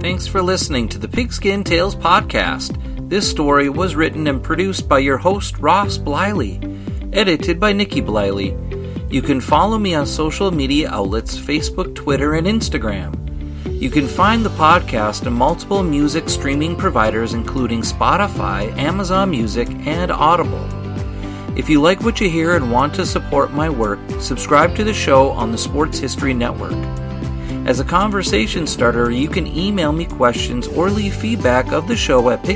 Thanks for listening to the Pigskin Tales podcast. This story was written and produced by your host, Ross Bliley. Edited by Nikki Bliley. You can follow me on social media outlets, Facebook, Twitter, and Instagram. You can find the podcast on multiple music streaming providers including Spotify, Amazon Music, and Audible. If you like what you hear and want to support my work, subscribe to the show on the Sports History Network. As a conversation starter, you can email me questions or leave feedback of the show at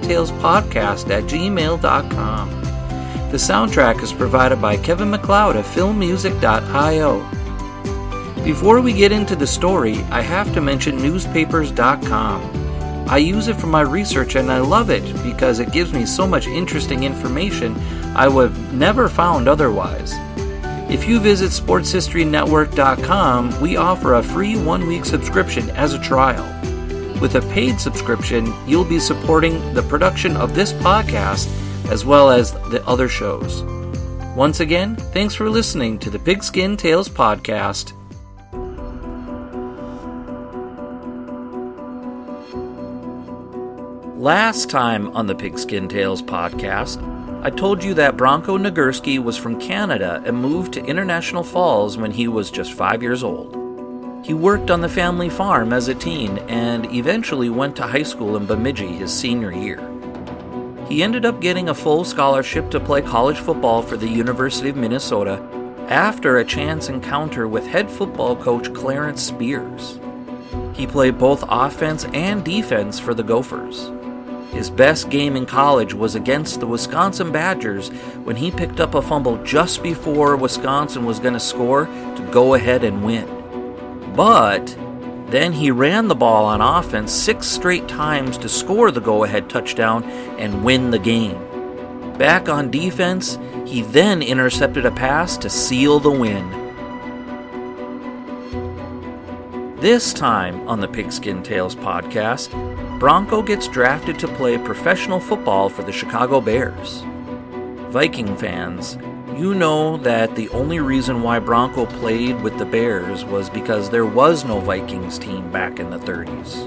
pigskinTalesPodcast@gmail.com. The soundtrack is provided by Kevin MacLeod of filmmusic.io. Before we get into the story, I have to mention newspapers.com. I use it for my research and I love it because it gives me so much interesting information I would have never found otherwise. If you visit sportshistorynetwork.com, we offer a free 1-week subscription as a trial. With a paid subscription, you'll be supporting the production of this podcast as well as the other shows. Once again, thanks for listening to the Pigskin Tales podcast. Last time on the Pigskin Tales podcast, I told you that Bronco Nagurski was from Canada and moved to International Falls when he was just 5 years old. He worked on the family farm as a teen and eventually went to high school in Bemidji his senior year. He ended up getting a full scholarship to play college football for the University of Minnesota after a chance encounter with head football coach Clarence Spears. He played both offense and defense for the Gophers. His best game in college was against the Wisconsin Badgers when he picked up a fumble just before Wisconsin was going to score to go ahead and win. But then he ran the ball on offense 6 straight times to score the go-ahead touchdown and win the game. Back on defense, he then intercepted a pass to seal the win. This time on the Pigskin Tales podcast, Bronco gets drafted to play professional football for the Chicago Bears. Viking fans, you know that the only reason why Bronco played with the Bears was because there was no Vikings team back in the 30s.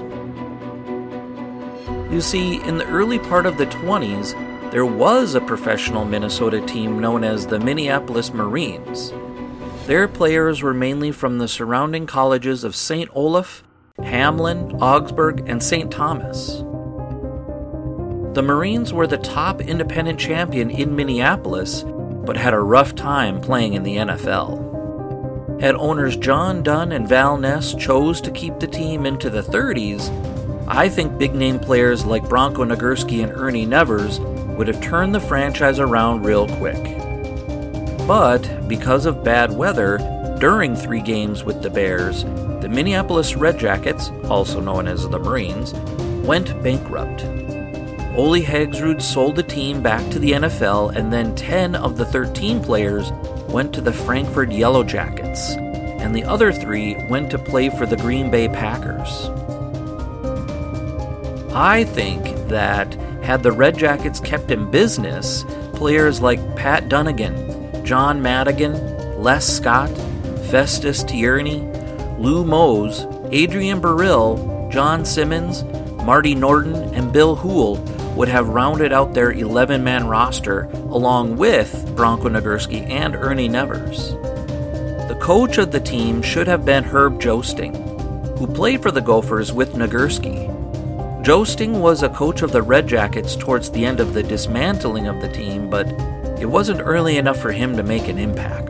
You see, in the early part of the 20s, there was a professional Minnesota team known as the Minneapolis Marines. Their players were mainly from the surrounding colleges of St. Olaf, Hamlin, Augsburg, and St. Thomas. The Marines were the top independent champion in Minneapolis, but had a rough time playing in the NFL. Had owners John Dunn and Val Ness chose to keep the team into the 30s, I think big-name players like Bronco Nagurski and Ernie Nevers would have turned the franchise around real quick. But because of bad weather, during 3 games with the Bears, the Minneapolis Red Jackets, also known as the Marines, went bankrupt. Ole Hagsrud sold the team back to the NFL, and then 10 of the 13 players went to the Frankfurt Yellow Jackets, and the other 3 went to play for the Green Bay Packers. I think that had the Red Jackets kept in business, players like Pat Dunnigan, John Madigan, Les Scott, Festus Tierney, Lou Mose, Adrian Burrill, John Simmons, Marty Norton, and Bill Houle would have rounded out their 11-man roster along with Bronco Nagurski and Ernie Nevers. The coach of the team should have been Herb Joesting, who played for the Gophers with Nagurski. Joesting was a coach of the Red Jackets towards the end of the dismantling of the team, but it wasn't early enough for him to make an impact.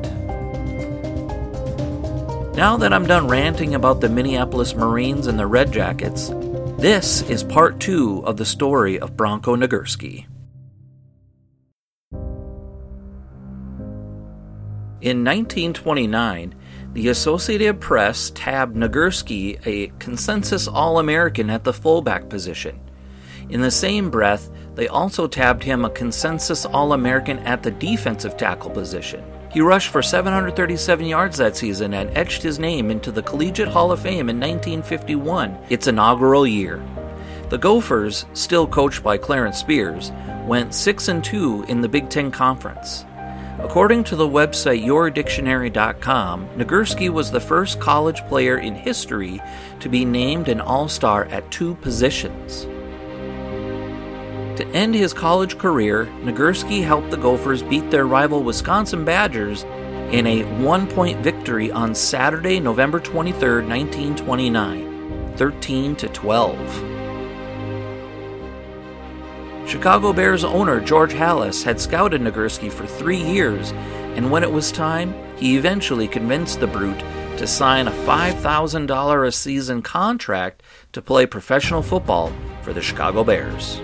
Now that I'm done ranting about the Minneapolis Marines and the Red Jackets, this is part 2 of the story of Bronco Nagurski. In 1929, the Associated Press tabbed Nagurski a consensus All-American at the fullback position. In the same breath, they also tabbed him a consensus All-American at the defensive tackle position. He rushed for 737 yards that season and etched his name into the Collegiate Hall of Fame in 1951, its inaugural year. The Gophers, still coached by Clarence Spears, went 6-2 in the Big Ten Conference. According to the website yourdictionary.com, Nagurski was the first college player in history to be named an All-Star at 2 positions. To end his college career, Nagurski helped the Gophers beat their rival Wisconsin Badgers in a 1-point victory on Saturday, November 23, 1929, 13-12. Chicago Bears owner George Halas had scouted Nagurski for 3 years, and when it was time, he eventually convinced the Brute to sign a $5,000 a season contract to play professional football for the Chicago Bears.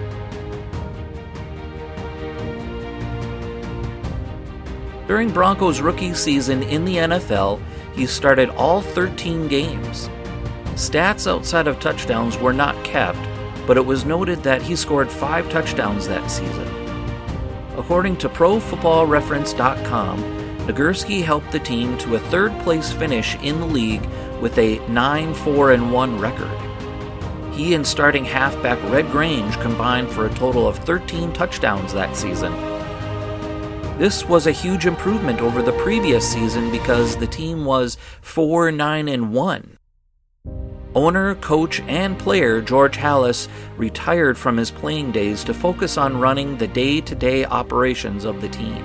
During Broncos' rookie season in the NFL, he started all 13 games. Stats outside of touchdowns were not kept, but it was noted that he scored 5 touchdowns that season. According to ProFootballReference.com, Nagurski helped the team to a 3rd-place finish in the league with a 9-4-1 record. He and starting halfback Red Grange combined for a total of 13 touchdowns that season. This was a huge improvement over the previous season because the team was 4-9-1. Owner, coach, and player George Halas retired from his playing days to focus on running the day-to-day operations of the team.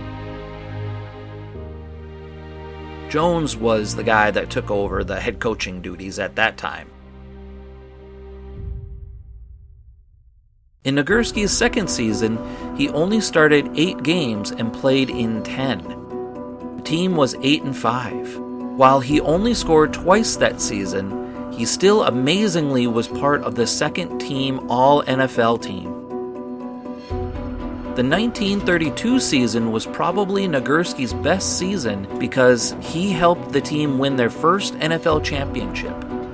Jones was the guy that took over the head coaching duties at that time. In Nagurski's second season, he only started 8 games and played in 10. The team was 8-5. While he only scored twice that season, he still amazingly was part of the second-team All-NFL team. The 1932 season was probably Nagurski's best season because he helped the team win their first NFL championship.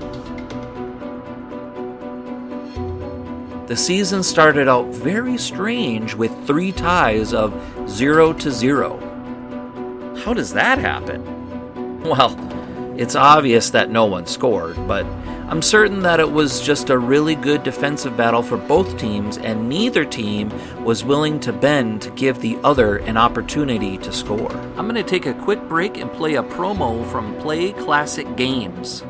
The season started out very strange with 3 ties of 0-0. How does that happen? Well, it's obvious that no one scored, but I'm certain that it was just a really good defensive battle for both teams, and neither team was willing to bend to give the other an opportunity to score. I'm going to take a quick break and play a promo from Play Classic Games.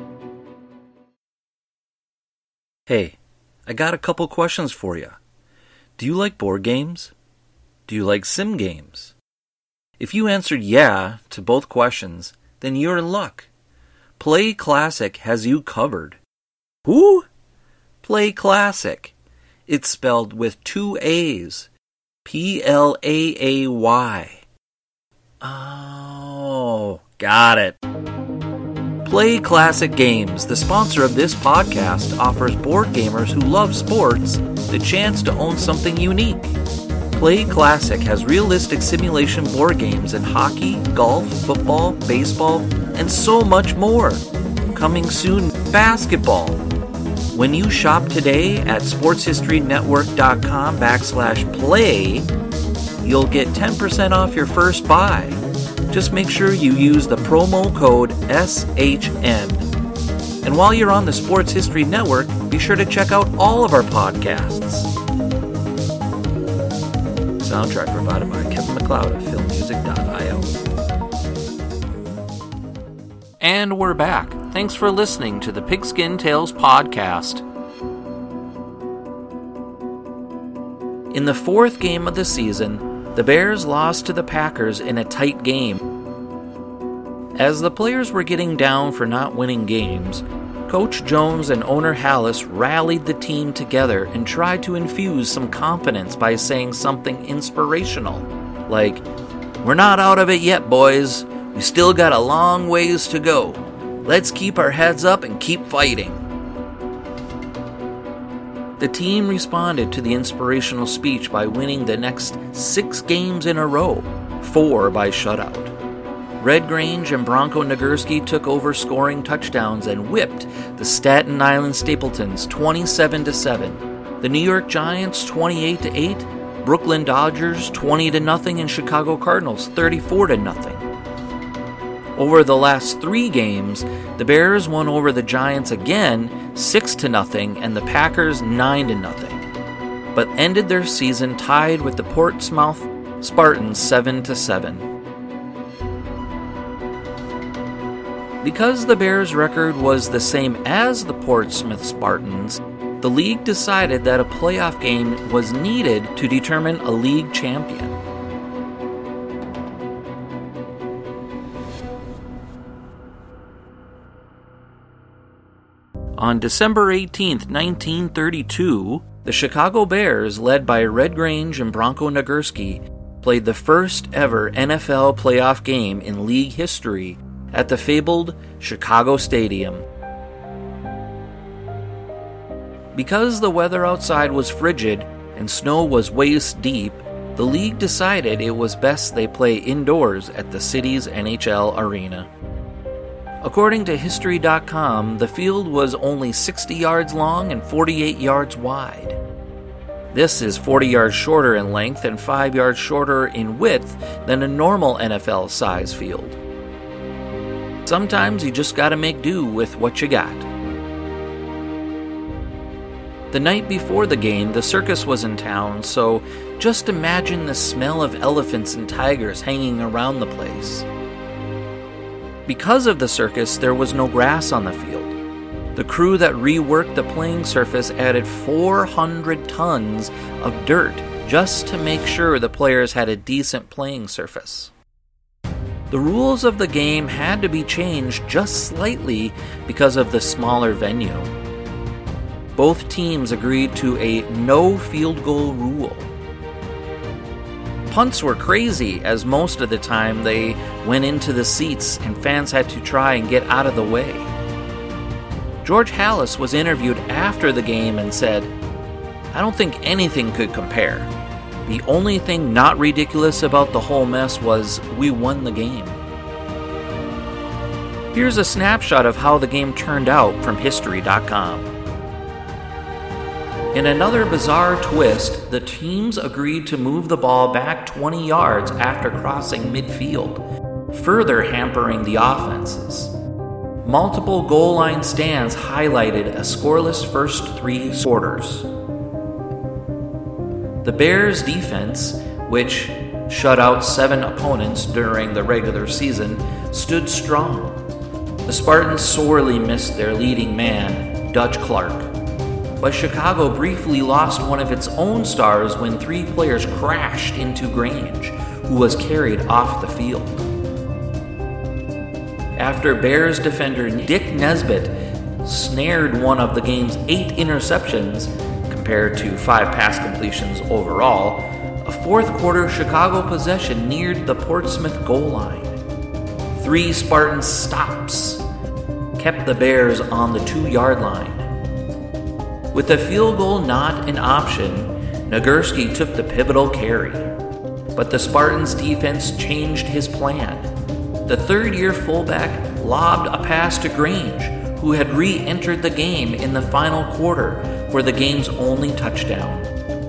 Hey, I got a couple questions for you. Do you like board games? Do you like sim games? If you answered yeah to both questions, then you're in luck. Play Classic has you covered. Who? Play Classic. It's spelled with 2 A's. Plaay. Oh, got it. Play Classic Games, the sponsor of this podcast, offers board gamers who love sports the chance to own something unique. Play Classic has realistic simulation board games in hockey, golf, football, baseball, and so much more. Coming soon, basketball. When you shop today at sportshistorynetwork.com/play, you'll get 10% off your first buy. Just make sure you use the promo code SHN. And while you're on the Sports History Network, be sure to check out all of our podcasts. Soundtrack provided by Kevin MacLeod of filmmusic.io. And we're back. Thanks for listening to the Pigskin Tales podcast. In the 4th game of the season, the Bears lost to the Packers in a tight game. As the players were getting down for not winning games, Coach Jones and owner Halas rallied the team together and tried to infuse some confidence by saying something inspirational, like, "We're not out of it yet, boys. We still got a long ways to go. Let's keep our heads up and keep fighting." The team responded to the inspirational speech by winning the next 6 games in a row, 4 by shutout. Red Grange and Bronco Nagurski took over scoring touchdowns and whipped the Staten Island Stapletons 27-7, the New York Giants 28-8, Brooklyn Dodgers 20-0, and Chicago Cardinals 34-0. Over the last 3 games, the Bears won over the Giants again 6-0 and the Packers 9-0, but ended their season tied with the Portsmouth Spartans 7-7. Because the Bears' record was the same as the Portsmouth Spartans, the league decided that a playoff game was needed to determine a league champion. On December 18, 1932, the Chicago Bears, led by Red Grange and Bronco Nagurski, played the first ever NFL playoff game in league history at the fabled Chicago Stadium. Because the weather outside was frigid and snow was waist deep, the league decided it was best they play indoors at the city's NHL arena. According to History.com, the field was only 60 yards long and 48 yards wide. This is 40 yards shorter in length and 5 yards shorter in width than a normal NFL size field. Sometimes you just gotta make do with what you got. The night before the game, the circus was in town, so just imagine the smell of elephants and tigers hanging around the place. Because of the circus, there was no grass on the field. The crew that reworked the playing surface added 400 tons of dirt just to make sure the players had a decent playing surface. The rules of the game had to be changed just slightly because of the smaller venue. Both teams agreed to a no field goal rule. Punts were crazy, as most of the time they went into the seats and fans had to try and get out of the way. George Halas was interviewed after the game and said, "I don't think anything could compare. The only thing not ridiculous about the whole mess was we won the game." Here's a snapshot of how the game turned out from History.com. In another bizarre twist, the teams agreed to move the ball back 20 yards after crossing midfield, further hampering the offenses. Multiple goal line stands highlighted a scoreless first 3 quarters. The Bears' defense, which shut out 7 opponents during the regular season, stood strong. The Spartans sorely missed their leading man, Dutch Clark. But Chicago briefly lost one of its own stars when 3 players crashed into Grange, who was carried off the field. After Bears defender Dick Nesbitt snared one of the game's 8 interceptions, compared to 5 pass completions overall, a fourth quarter Chicago possession neared the Portsmouth goal line. 3 Spartan stops kept the Bears on the 2-yard line. With the field goal not an option, Nagurski took the pivotal carry. But the Spartans' defense changed his plan. The third-year fullback lobbed a pass to Grange, who had re-entered the game in the final quarter for the game's only touchdown.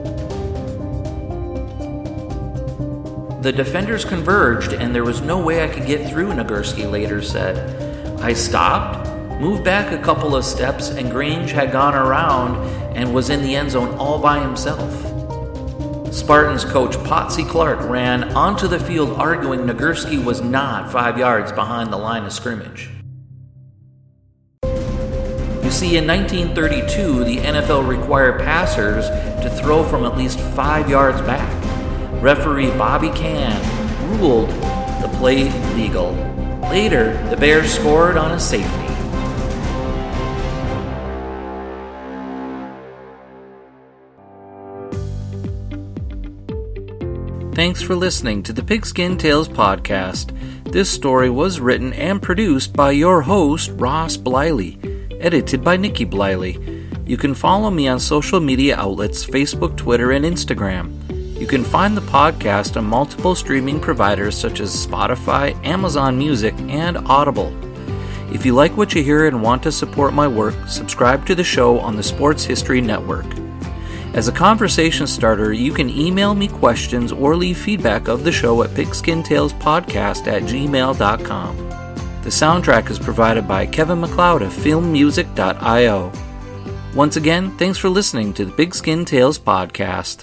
The defenders converged, and there was no way I could get through, Nagurski later said. I stopped, moved back a couple of steps, and Grange had gone around and was in the end zone all by himself. Spartans coach Potsy Clark ran onto the field arguing Nagurski was not 5 yards behind the line of scrimmage. You see, in 1932, the NFL required passers to throw from at least 5 yards back. Referee Bobby Can ruled the play legal. Later, the Bears scored on a safety. Thanks for listening to the Pigskin Tales podcast. This story was written and produced by your host, Ross Bliley, edited by Nikki Bliley. You can follow me on social media outlets, Facebook, Twitter, and Instagram. You can find the podcast on multiple streaming providers such as Spotify, Amazon Music, and Audible. If you like what you hear and want to support my work, subscribe to the show on the Sports History Network. As a conversation starter, you can email me questions or leave feedback of the show at pigskintalespodcast@gmail.com. The soundtrack is provided by Kevin MacLeod of filmmusic.io. Once again, thanks for listening to the Pigskin Tales podcast.